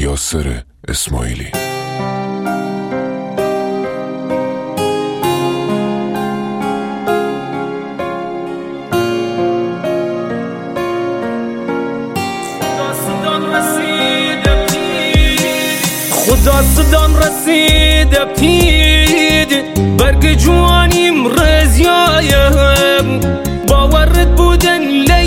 یاسر اسماعیلی. خدا صدام رسید پید برگ جوانیم رزیایم باورت بودن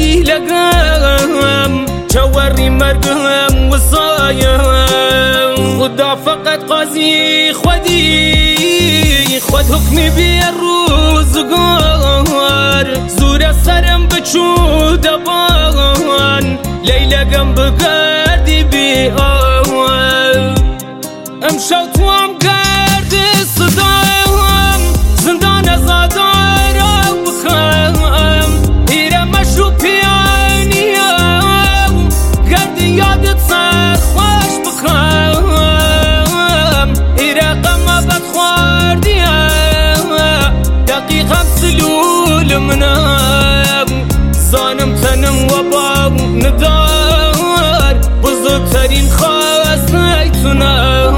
لیلگم جواری مرگم وصایم خدا فقط قاضی خود حکمی بی روزگار زور سرم بچو دبان لیلگم بگردی بی آوان امشو تو هم گرد صدام زندان ازادار رو بخوام ایره مشروع پیانیم گرد یادت سر خوش بخوام ایره قمه بد خوردیم دقیقم سلول منم زانم تنم و با ندار بزرگترین خواست نیتونم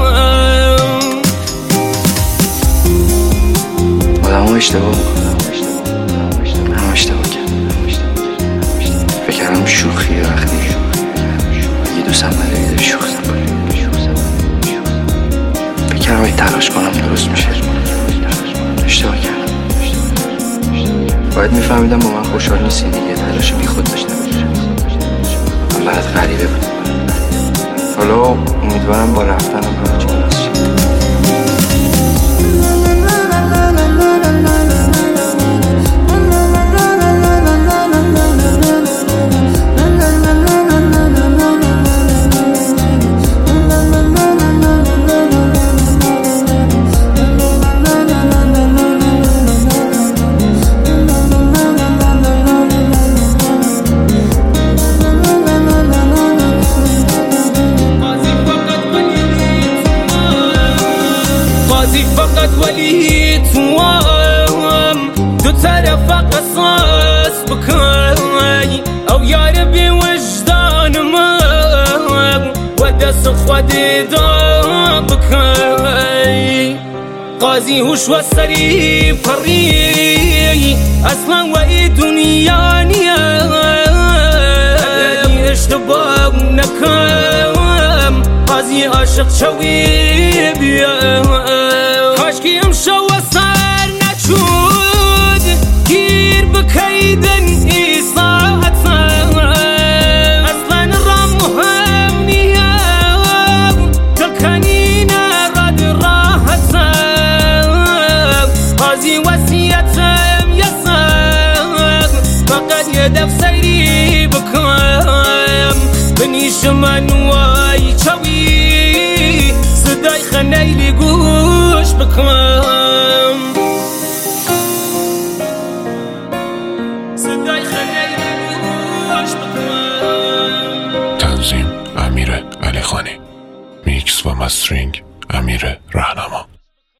هم اشتباه کردم فکر کردم شوخی وقتی یه دو صندلی داری شوخ نکنی فکر کردم این تلاش کنم درست میشه اشتباه کردم باید میفهمیدم با من خوشحال نیستی دیگه تلاش بی خود داشتم من بعد غریبه بود حالا امیدوارم با رفتنم همه چی درست شه فقط ولی توام دو طرف قصاص بکنی او یار بی وجدان من و دست خودی دا بکنی قاضی هوش و سری پری اصلا و ای دنیا نیادی اشتباه نکم قاضی عاشق شوی بیا کاشکی امشو سر نچود گیر بکیدن ایساعتم اصلا رام مهم نیم دلکنین رد راحتم قاضی وسیعتم یسم فقط یه دف سیری بکم بنیش من وای چوی صدای خنیلی گوش بکنم صدای خنیلی گوش بکنم تنظیم امیر علیخانی، میکس و مسترینگ امیر رهنما.